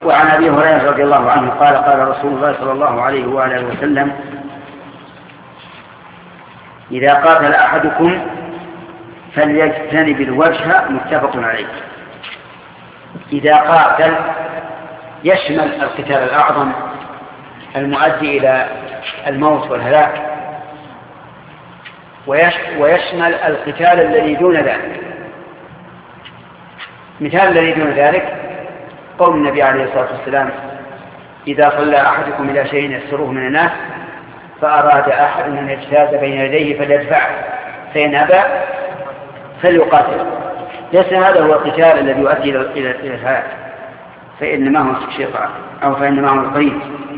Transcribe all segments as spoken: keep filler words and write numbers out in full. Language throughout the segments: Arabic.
وعن أبي هريرة رضي الله عنه قال قال رسول الله صلى الله عليه وآله وسلم: إذا قاتل أحدكم فليجتنب الوجه. متفق عليه. إذا قاتل يشمل القتال الأعظم المؤدي إلى الموت والهلاك، ويشمل القتال الذي دون ذلك. مثال الذي دون ذلك قول النبي عليه الصلاة والسلام: إذا صلى أحدكم إلى شيء يستره من الناس فأراد أحد أن يجتاز بين يديه فليدفعه، فإن أبى فليقاتل. ليس هذا هو القتال الذي يؤدي إلى الهلاك، فإنما هو الشيطان أو فإنما هو القريب.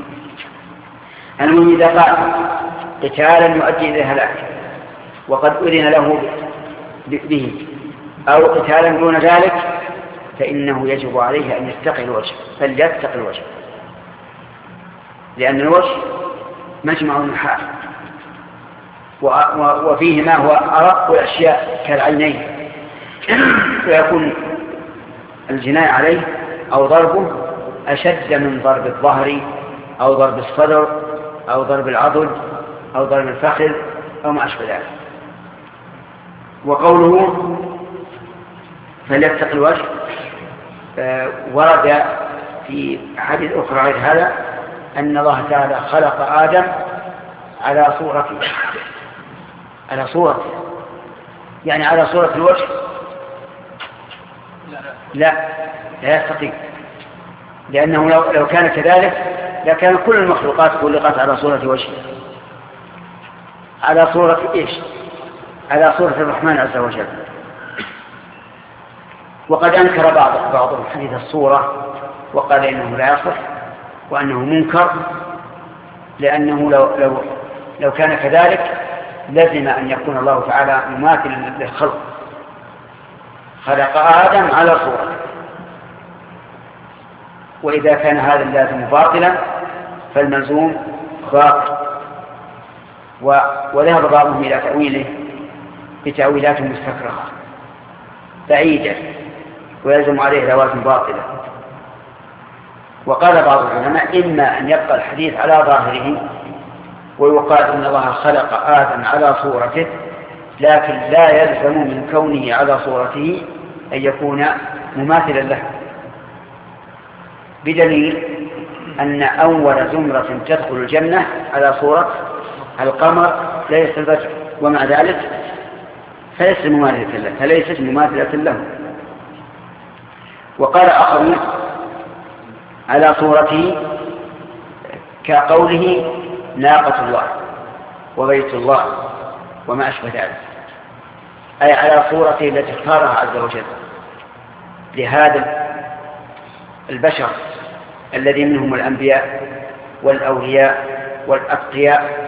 المهم إذا قاتل قتالا يؤدي إلى الهلاك وقد أذن له به، أو قتالا دون ذلك، فإنه يجب عليه أن يتقي الوجه، فليتقي الوجه، لأن الوجه مجمع المحال، وفيه ما هو أرق الأشياء كالعينين، ويكون الجناية عليه أو ضربه أشد من ضرب الظهر أو ضرب الصدر أو ضرب العضد أو ضرب الفخذ أو ما أشبه ذلك. وقوله فليتقي الوجه آه ورد في حديث أخرى غير هذا أن الله تعالى خلق آدم على صورته، على صورته يعني على صورة الوجه. لا لا يستقيم، لأنه لو, لو كان كذلك لكان كل المخلوقات خلقت على صورة وجهه، على صورة إيش؟ على صورة الرحمن عز وجل. وقد أنكر بعض بعضهم حديث الصورة وقال إنه لا يصح وأنه منكر، لأنه لو, لو, لو كان كذلك لازم أن يكون الله تعالى مماثلا للخلق، خلق آدم على صورته، وإذا كان هذا اللازم باطلا فالملزوم باطل. وذهب بعضهم إلى تأويله بتأويلات مستكرهة بعيدة ويلزم عليه لوازم باطلة. وقال بعض العلماء: إما أن يبقى الحديث على ظاهره ويقال إن الله خلق آدم على صورته، لكن لا يلزم من كونه على صورته أن يكون مماثلا له، بدليل أن أول زمرة تدخل الجنة على صورة القمر ليس البدر، ومع ذلك فليست مماثلة له فليست مماثلة له. وقال آخرون على صورته كقوله ناقة الله وبيت الله وما أشبه ذلك، أي على صورته التي اختارها عز وجل لهذا البشر الذي منهم الأنبياء والأولياء والأتقياء،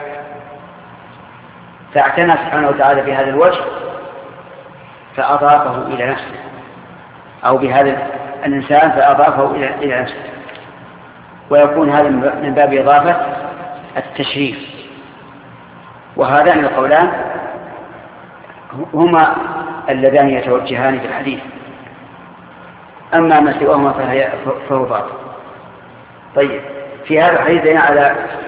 فاعتنى سبحانه وتعالى بهذا الوجه فأضافه إلى نفسه، أو بهذا الإنسان فأضافه إلى نفسه، ويكون هذا من باب إضافة التشريف. وهذان القولان هما اللذان يتوجهان في الحديث، أما ما سواهما فهو باطل. طيب، في هذا الحديث على